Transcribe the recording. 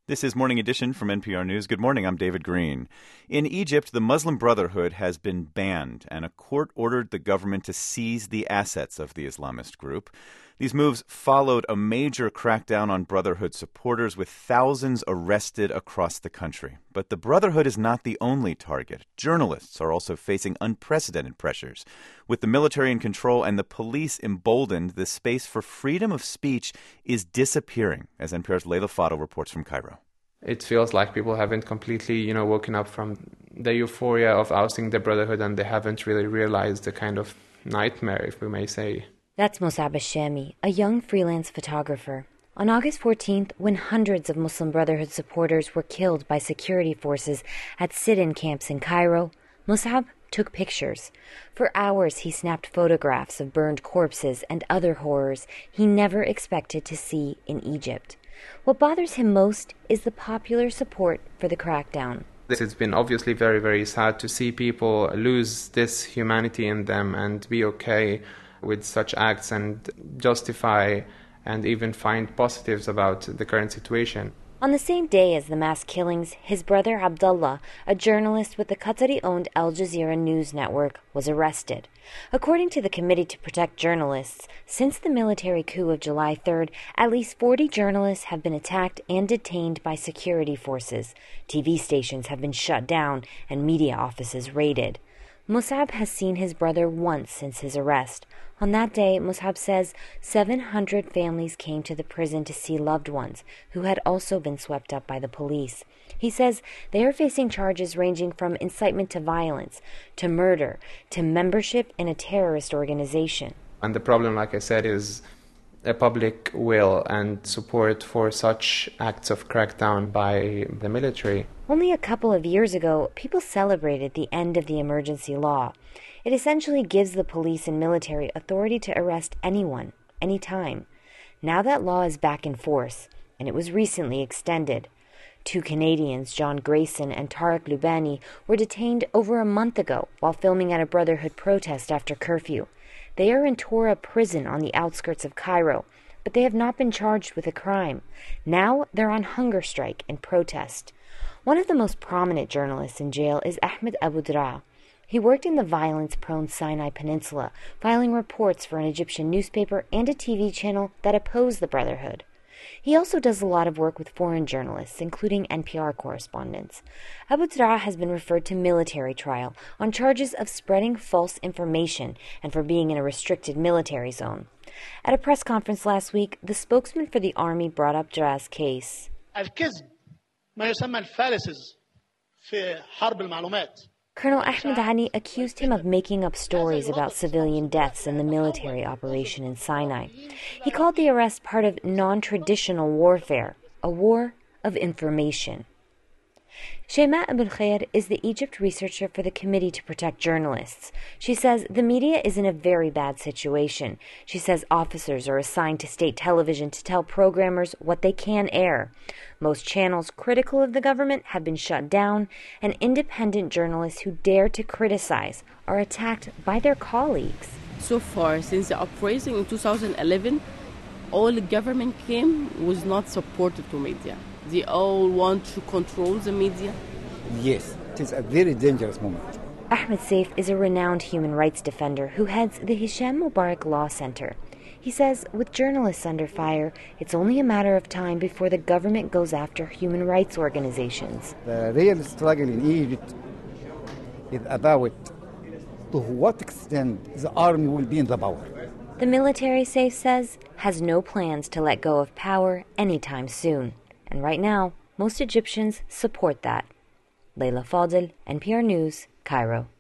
This is Morning Edition from NPR News. Good morning, I'm David Green. In Egypt, the Muslim Brotherhood has been banned, and a court ordered the government to seize the assets of the Islamist group. These moves followed a major crackdown on Brotherhood supporters, with thousands arrested across the country. But the Brotherhood is not the only target. Journalists are also facing unprecedented pressures. With the military in control and the police emboldened, the space for freedom of speech is disappearing, as NPR's Leila Fadel reports from Cairo. It feels like people haven't completely, woken up from the euphoria of ousting the Brotherhood, and they haven't really realized the kind of nightmare, if we may say. That's Musab Al-Shami, a young freelance photographer. On August 14th, when hundreds of Muslim Brotherhood supporters were killed by security forces at sit-in camps in Cairo, Musab took pictures. For hours, he snapped photographs of burned corpses and other horrors he never expected to see in Egypt. What bothers him most is the popular support for the crackdown. It's been obviously very, very sad to see people lose this humanity in them and be okay with such acts and justify and even find positives about the current situation. On the same day as the mass killings, his brother Abdullah, a journalist with the Qatari-owned Al Jazeera news network, was arrested. According to the Committee to Protect Journalists, since the military coup of July 3rd, at least 40 journalists have been attacked and detained by security forces. TV stations have been shut down and media offices raided. Musab has seen his brother once since his arrest. On that day, Musab says 700 families came to the prison to see loved ones who had also been swept up by the police. He says they are facing charges ranging from incitement to violence, to murder, to membership in a terrorist organization. And the problem, like I said, is a public will and support for such acts of crackdown by the military. Only a couple of years ago, people celebrated the end of the emergency law. It essentially gives the police and military authority to arrest anyone, anytime. Now that law is back in force, and it was recently extended. 2 Canadians, John Grayson and Tariq Lubani, were detained over a month ago while filming at a Brotherhood protest after curfew. They are in Tora prison on the outskirts of Cairo, but they have not been charged with a crime. Now they're on hunger strike in protest. One of the most prominent journalists in jail is Ahmed Abu Draa. He worked in the violence-prone Sinai Peninsula, filing reports for an Egyptian newspaper and a TV channel that opposed the Brotherhood. He also does a lot of work with foreign journalists, including NPR correspondents. Abu Draa has been referred to military trial on charges of spreading false information and for being in a restricted military zone. At a press conference last week, the spokesman for the army brought up Draa's case. Colonel Ahmed Hani accused him of making up stories about civilian deaths in the military operation in Sinai. He called the arrest part of non-traditional warfare, a war of information. Shema Abul-Khair is the Egypt researcher for the Committee to Protect Journalists. She says the media is in a very bad situation. She says officers are assigned to state television to tell programmers what they can air. Most channels critical of the government have been shut down, and independent journalists who dare to criticize are attacked by their colleagues. So far, since the uprising in 2011, all the government came was not supportive to media. They all want to control the media. Yes, it is a very dangerous moment. Ahmed Saif is a renowned human rights defender who heads the Hisham Mubarak Law Center. He says with journalists under fire, it's only a matter of time before the government goes after human rights organizations. The real struggle in Egypt is about to what extent the army will be in the power. The military, Saif says, has no plans to let go of power anytime soon. And right now, most Egyptians support that. Leila Fadel, NPR News, Cairo.